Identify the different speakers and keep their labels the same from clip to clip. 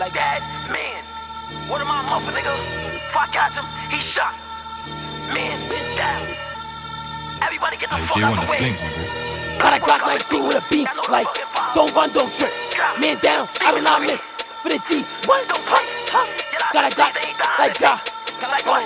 Speaker 1: like that. Man, what am I muffin, nigga? If I catch him, he shot. Man, bitch down. Everybody get the fuck out the way.
Speaker 2: Got a Glock 19 with a beam, like, don't run, don't trip. Man down, I do not miss. For the G's, what? Got a Glock, like, Got a Glock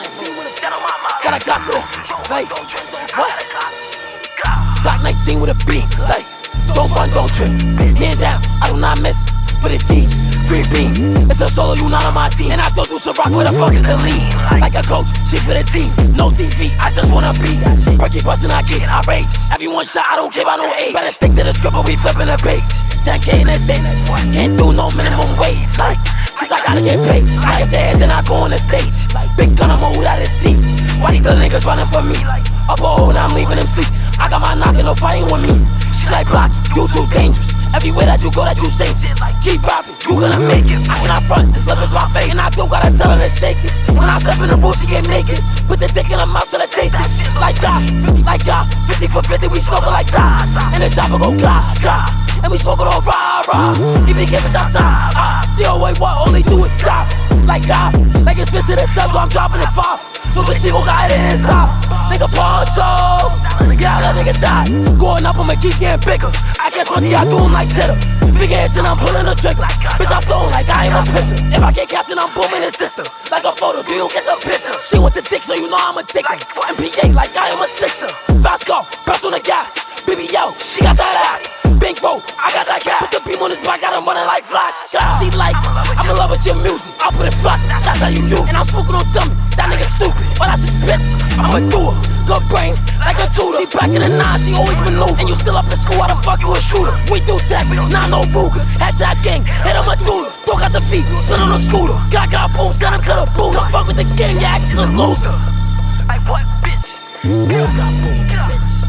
Speaker 2: with a, like, what? Glock 19 with a beam, like, don't run, don't trip. Man down, I do not miss. For the G's, green beam. It's a solo, you not on my team. And I thought do some rock, where the fuck is the lead? Like a coach, shit for the team. No DV, I just wanna be. Perky bustin', I get, I rage. Everyone shot, I don't care about no age. Better stick to the script, but we flipping the page. 10K in a day, can't do no minimum wage. Like, cause I gotta get paid. I get to head, then I go on the stage. Big gun, I'ma hold out his teeth. Why these little niggas running for me? Up a hole, now I'm leaving them sleep. I got my knockin', no fighting with me. She's like, Block, you too dangerous. Everywhere that you go, that you sing. Keep rapping, you gonna make it. I cannot front, this lip is my fate. And I don't gotta tell her to shake it. When I step in the booth, she get naked. Put the dick in her mouth till it taste it. Like that, 50 like that, 50 for 50, we smoking like that. And the chopper go gah, gah. And we smoking all rah, rah. Even give us our top, the old way, what only do is stop. Like that, like it's fit to the sub, so I'm dropping it 5. So the Tigo got it inside. Nigga poncho, yeah, that nigga die. Going up, I'ma keep getting bigger. I guess once I do him like Titter. Figure heads and I'm pulling the trigger. Bitch, I'm throwing like I am a pitcher. If I get catching, I'm booming his system. Like a photo, do you get the picture? She with the dick, so you know I'm addicted. MPA like I am a sixer. Fast car, press on the gas. Baby, yo, she got that ass. Big roll, I got that cat. Put the beam on his back, got him running like Flash. She like, I'm in love with your music. I'll put it flat, that's how you use. And I'm smoking on dummy, that nigga stupid. But that's his bitch, I'ma do her. Good brain, like a tutor. She back in the 9, she always maneuver. And you still up in school, how the fuck you a shooter? We do text, not no Rugers. Had that gang, hit him a doodle. Don't got the feet, spin on a scooter. Got boom, send him to the boot. Don't fuck with the gang, your ass is a loser.
Speaker 1: Like what, bitch?
Speaker 2: Got boom, bitch.